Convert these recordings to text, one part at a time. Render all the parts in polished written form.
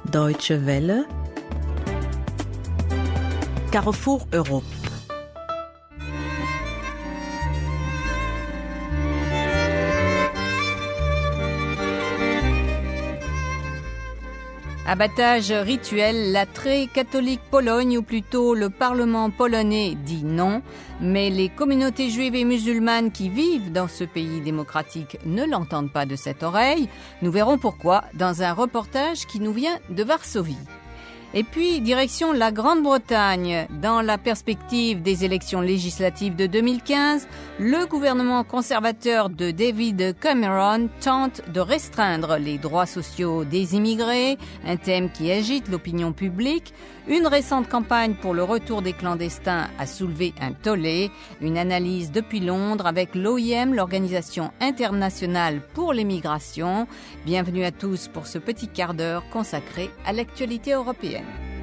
Deutsche Welle, Carrefour Europe. Abattage rituel, la très catholique Pologne, ou plutôt le Parlement polonais, dit non, mais les communautés juives et musulmanes qui vivent dans ce pays démocratique ne l'entendent pas de cette oreille. Nous verrons pourquoi dans un reportage qui nous vient de Varsovie. Et puis, direction la Grande-Bretagne. Dans la perspective des élections législatives de 2015, le gouvernement conservateur de David Cameron tente de restreindre les droits sociaux des immigrés, un thème qui agite l'opinion publique. Une récente campagne pour le retour des clandestins a soulevé un tollé. Une analyse depuis Londres avec l'OIM, l'Organisation internationale pour les migrations. Bienvenue à tous pour ce petit quart d'heure consacré à l'actualité européenne.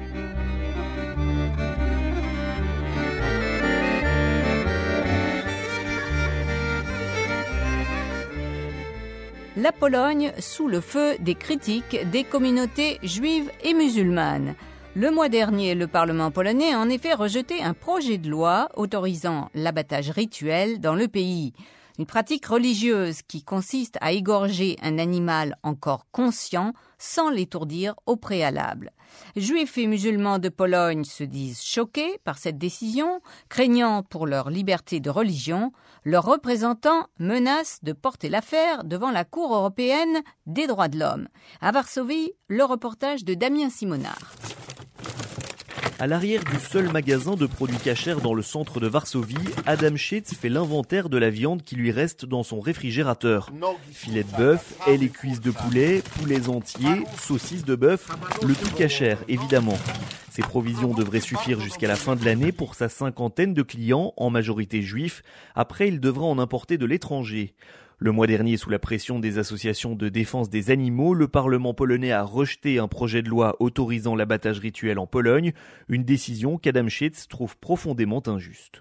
La Pologne sous le feu des critiques des communautés juives et musulmanes. Le mois dernier, le Parlement polonais a en effet rejeté un projet de loi autorisant l'abattage rituel dans le pays. Une pratique religieuse qui consiste à égorger un animal encore conscient sans l'étourdir au préalable. Juifs et musulmans de Pologne se disent choqués par cette décision, craignant pour leur liberté de religion. Leurs représentants menacent de porter l'affaire devant la Cour européenne des droits de l'homme. À Varsovie, le reportage de Damien Simonard. À l'arrière du seul magasin de produits cachers dans le centre de Varsovie, Adam Schietz fait l'inventaire de la viande qui lui reste dans son réfrigérateur. Filet de bœuf, ailes et cuisses de poulet, poulets entiers, saucisses de bœuf, le tout cachère évidemment. Ces provisions devraient suffire jusqu'à la fin de l'année pour sa 50aine de clients, en majorité juifs. Après, il devra en importer de l'étranger. Le mois dernier, sous la pression des associations de défense des animaux, le Parlement polonais a rejeté un projet de loi autorisant l'abattage rituel en Pologne, une décision qu'Adam Schietz trouve profondément injuste.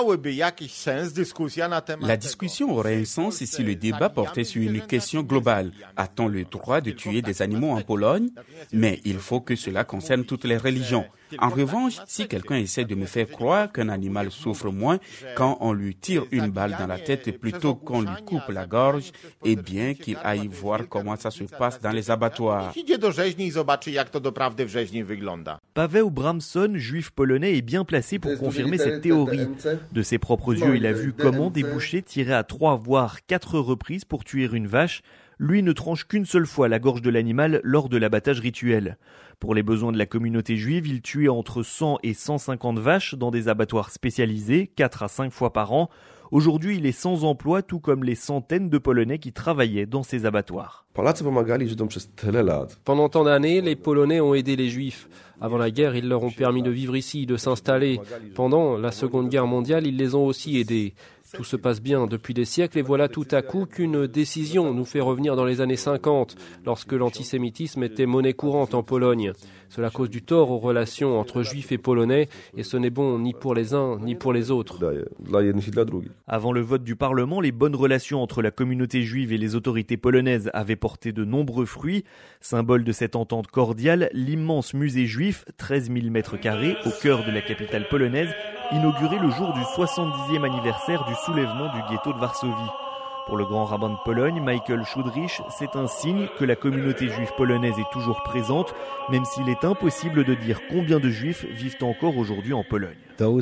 La discussion aurait un sens si le débat portait sur une question globale. A-t-on le droit de tuer des animaux en Pologne ? Mais il faut que cela concerne toutes les religions. En revanche, si quelqu'un essaie de me faire croire qu'un animal souffre moins quand on lui tire une balle dans la tête plutôt qu'on lui coupe la gorge, eh bien qu'il aille voir comment ça se passe dans les abattoirs. Paweł Bramson, juif polonais, est bien placé pour confirmer cette théorie. De ses propres yeux, il a vu comment des bouchers tiraient à 3 voire 4 reprises pour tuer une vache. Lui ne tranche qu'une seule fois la gorge de l'animal lors de l'abattage rituel. Pour les besoins de la communauté juive, il tuait entre 100 et 150 vaches dans des abattoirs spécialisés, 4 à 5 fois par an. Aujourd'hui, il est sans emploi, tout comme les centaines de Polonais qui travaillaient dans ces abattoirs. Pendant tant d'années, les Polonais ont aidé les Juifs. Avant la guerre, ils leur ont permis de vivre ici, de s'installer. Pendant la Seconde Guerre mondiale, ils les ont aussi aidés. Tout se passe bien depuis des siècles et voilà tout à coup qu'une décision nous fait revenir dans les années 50, lorsque l'antisémitisme était monnaie courante en Pologne. Cela cause du tort aux relations entre Juifs et Polonais et ce n'est bon ni pour les uns ni pour les autres. Avant le vote du Parlement, les bonnes relations entre la communauté juive et les autorités polonaises avaient porté de nombreux fruits. Symbole de cette entente cordiale, l'immense musée juif, 13 000 m², au cœur de la capitale polonaise, inauguré le jour du 70e anniversaire du soulèvement du ghetto de Varsovie. Pour le grand rabbin de Pologne, Michael Szudrich, c'est un signe que la communauté juive polonaise est toujours présente, même s'il est impossible de dire combien de juifs vivent encore aujourd'hui en Pologne.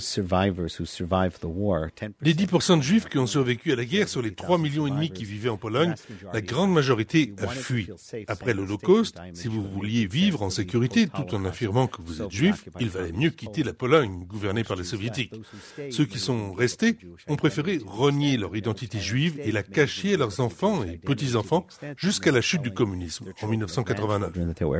Les 10% de juifs qui ont survécu à la guerre sur les 3,5 millions qui vivaient en Pologne, la grande majorité a fui. Après l'Holocauste, si vous vouliez vivre en sécurité tout en affirmant que vous êtes juif, il valait mieux quitter la Pologne, gouvernée par les soviétiques. Ceux qui sont restés ont préféré renier leur identité juive et la cacher à leurs enfants et petits-enfants jusqu'à la chute du communisme en 1989.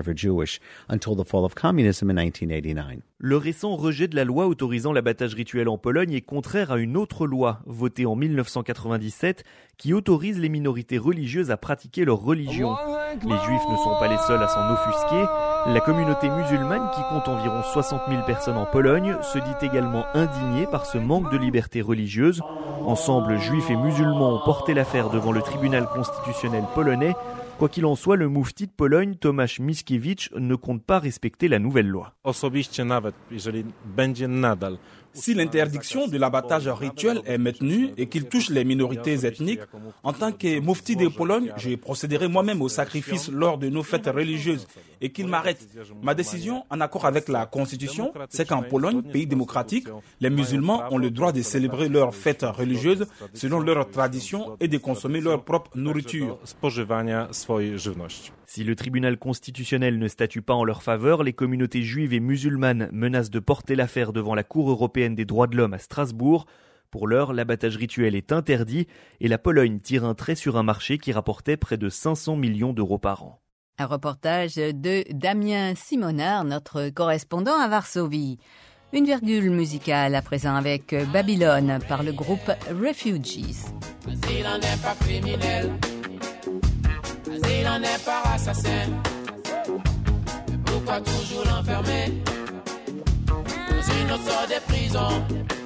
Le récent rejet de la loi autorisant l'abattage rituel en Pologne est contraire à une autre loi, votée en 1997, qui autorise les minorités religieuses à pratiquer leur religion. Les juifs ne sont pas les seuls à s'en offusquer. La communauté musulmane, qui compte environ 60 000 personnes en Pologne, se dit également indignée par ce manque de liberté religieuse. Ensemble, juifs et musulmans ont porté l'affaire devant le tribunal constitutionnel polonais. Quoi qu'il en soit, le moufti de Pologne, Tomasz Mickiewicz, ne compte pas respecter la nouvelle loi. Si l'interdiction de l'abattage rituel est maintenue et qu'il touche les minorités ethniques, en tant que moufti de Pologne, je procéderai moi-même au sacrifice lors de nos fêtes religieuses et qu'il m'arrête. Ma décision, en accord avec la Constitution, c'est qu'en Pologne, pays démocratique, les musulmans ont le droit de célébrer leurs fêtes religieuses selon leurs traditions et de consommer leur propre nourriture. Si le tribunal constitutionnel ne statue pas en leur faveur, les communautés juives et musulmanes menacent de porter l'affaire devant la Cour européenne des droits de l'homme à Strasbourg. Pour l'heure, l'abattage rituel est interdit et la Pologne tire un trait sur un marché qui rapportait près de 500 millions d'euros par an. Un reportage de Damien Simonard, notre correspondant à Varsovie. Une virgule musicale à présent avec Babylone par le groupe Refugees. Il n'est pas assassin. Pourquoi toujours l'enfermer dans une autre sorte de prison?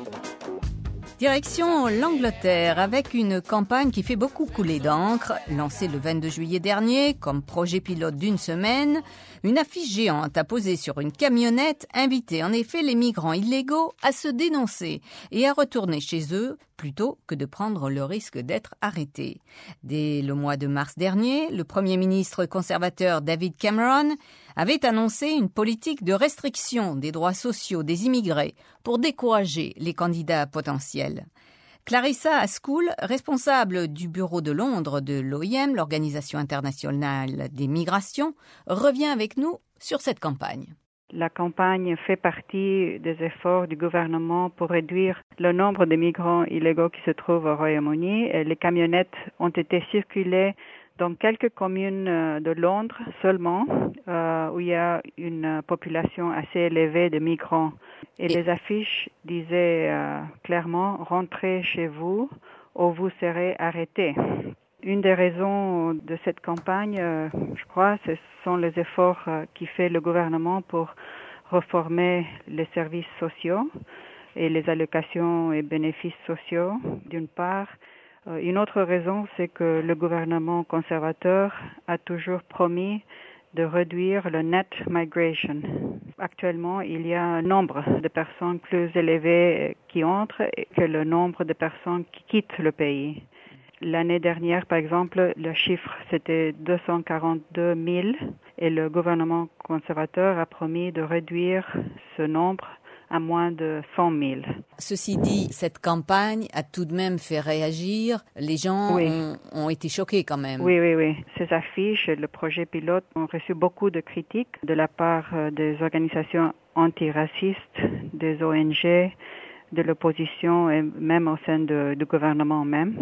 Direction l'Angleterre avec une campagne qui fait beaucoup couler d'encre. Lancée le 22 juillet dernier comme projet pilote d'une semaine, une affiche géante a posé sur une camionnette invitait en effet les migrants illégaux à se dénoncer et à retourner chez eux plutôt que de prendre le risque d'être arrêtés. Dès le mois de mars dernier, le Premier ministre conservateur David Cameron avait annoncé une politique de restriction des droits sociaux des immigrés pour décourager les candidats potentiels. Clarissa Haskell, responsable du bureau de Londres de l'OIM, l'Organisation internationale des migrations, revient avec nous sur cette campagne. La campagne fait partie des efforts du gouvernement pour réduire le nombre de migrants illégaux qui se trouvent au Royaume-Uni. Les camionnettes ont été circulées dans quelques communes de Londres seulement, où il y a une population assez élevée de migrants. Et les affiches disaient clairement « Rentrez chez vous ou vous serez arrêtés ». Une des raisons de cette campagne, je crois, ce sont les efforts qu'a fait le gouvernement pour réformer les services sociaux et les allocations et bénéfices sociaux, d'une part. Une autre raison, c'est que le gouvernement conservateur a toujours promis de réduire le net migration. Actuellement, il y a un nombre de personnes plus élevé qui entrent que le nombre de personnes qui quittent le pays. L'année dernière, par exemple, le chiffre, c'était 242 000 et le gouvernement conservateur a promis de réduire ce nombre à moins de 100 000. Ceci dit, cette campagne a tout de même fait réagir. Les gens ont été choqués quand même. Oui. Ces affiches et le projet pilote ont reçu beaucoup de critiques de la part des organisations antiracistes, des ONG, de l'opposition et même au sein du gouvernement même.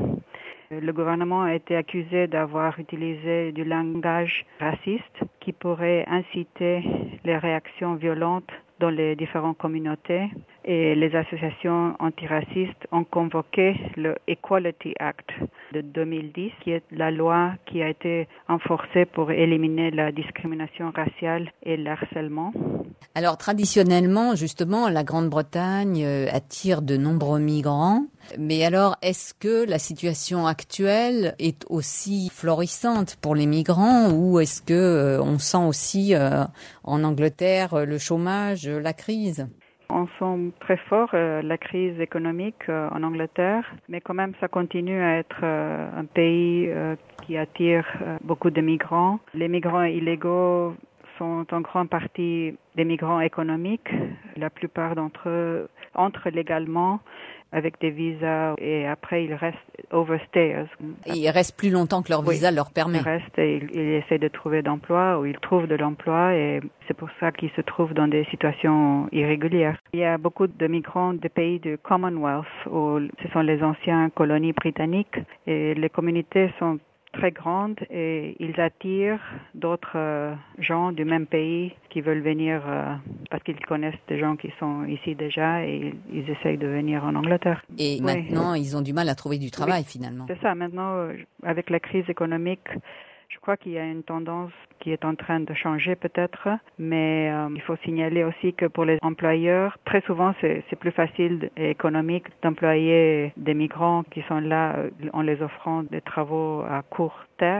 Le gouvernement a été accusé d'avoir utilisé du langage raciste qui pourrait inciter les réactions violentes dans les différentes communautés et les associations antiracistes ont convoqué le Equality Act de 2010 qui est la loi qui a été renforcée pour éliminer la discrimination raciale et le harcèlement. Alors traditionnellement, justement, la Grande-Bretagne attire de nombreux migrants. Mais alors, est-ce que la situation actuelle est aussi florissante pour les migrants ou est-ce que on sent aussi en Angleterre le chômage, la crise? On sent très fort la crise économique en Angleterre, mais quand même ça continue à être un pays qui attire beaucoup de migrants. Les migrants illégaux sont en grande partie des migrants économiques. La plupart d'entre eux entrent légalement avec des visas et après ils restent overstayers. Ils restent plus longtemps que leur visa leur permet. Ils restent et ils essaient de trouver d'emploi ou ils trouvent de l'emploi et c'est pour ça qu'ils se trouvent dans des situations irrégulières. Il y a beaucoup de migrants des pays du Commonwealth où ce sont les anciennes colonies britanniques et les communautés sont très grandes et ils attirent d'autres gens du même pays qui veulent venir parce qu'ils connaissent des gens qui sont ici déjà et ils essayent de venir en Angleterre. Et maintenant, ils ont du mal à trouver du travail finalement. C'est ça. Maintenant, avec la crise économique, je crois qu'il y a une tendance qui est en train de changer peut-être, mais il faut signaler aussi que pour les employeurs, très souvent c'est plus facile et économique d'employer des migrants qui sont là en les offrant des travaux à court terme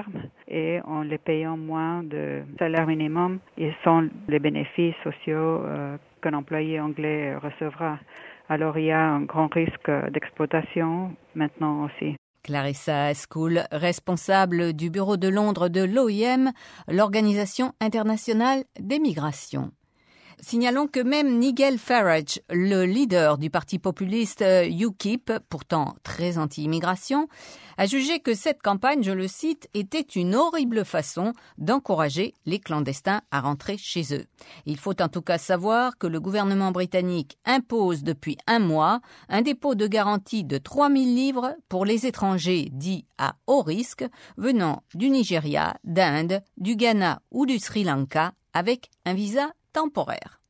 et en les payant moins de salaire minimum, ils sont les bénéfices sociaux qu'un employé anglais recevra. Alors il y a un grand risque d'exploitation maintenant aussi. Clarissa Ascoul, responsable du bureau de Londres de l'OIM, l'Organisation internationale des migrations. Signalons que même Nigel Farage, le leader du parti populiste UKIP, pourtant très anti-immigration, a jugé que cette campagne, je le cite, était une horrible façon d'encourager les clandestins à rentrer chez eux. Il faut en tout cas savoir que le gouvernement britannique impose depuis un mois un dépôt de garantie de 3 000 livres pour les étrangers dits à haut risque venant du Nigeria, d'Inde, du Ghana ou du Sri Lanka avec un visa temporaire.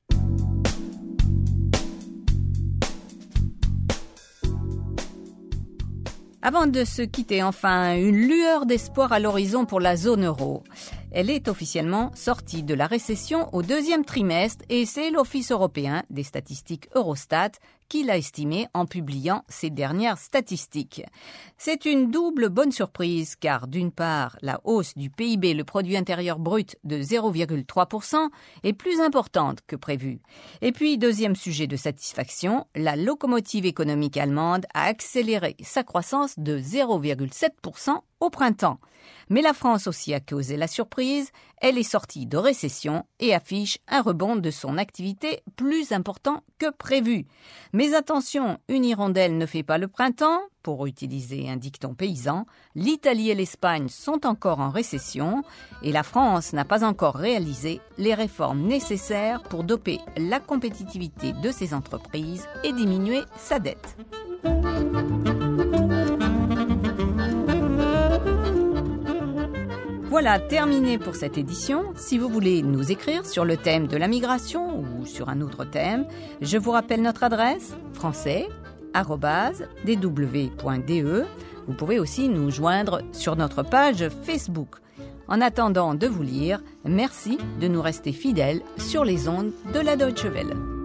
Avant de se quitter, enfin, une lueur d'espoir à l'horizon pour la zone euro. Elle est officiellement sortie de la récession au deuxième trimestre et c'est l'Office européen des statistiques Eurostat qui l'a estimé en publiant ses dernières statistiques. C'est une double bonne surprise car d'une part, la hausse du PIB, le produit intérieur brut de 0,3% est plus importante que prévu. Et puis, deuxième sujet de satisfaction, la locomotive économique allemande a accéléré sa croissance de 0,7% au printemps. Mais la France aussi a causé la surprise, elle est sortie de récession et affiche un rebond de son activité plus important que prévu. Mais attention, une hirondelle ne fait pas le printemps, pour utiliser un dicton paysan, l'Italie et l'Espagne sont encore en récession et la France n'a pas encore réalisé les réformes nécessaires pour doper la compétitivité de ses entreprises et diminuer sa dette. Voilà, terminé pour cette édition. Si vous voulez nous écrire sur le thème de la migration ou sur un autre thème, je vous rappelle notre adresse français@dw.de. Vous pouvez aussi nous joindre sur notre page Facebook. En attendant de vous lire, merci de nous rester fidèles sur les ondes de la Deutsche Welle.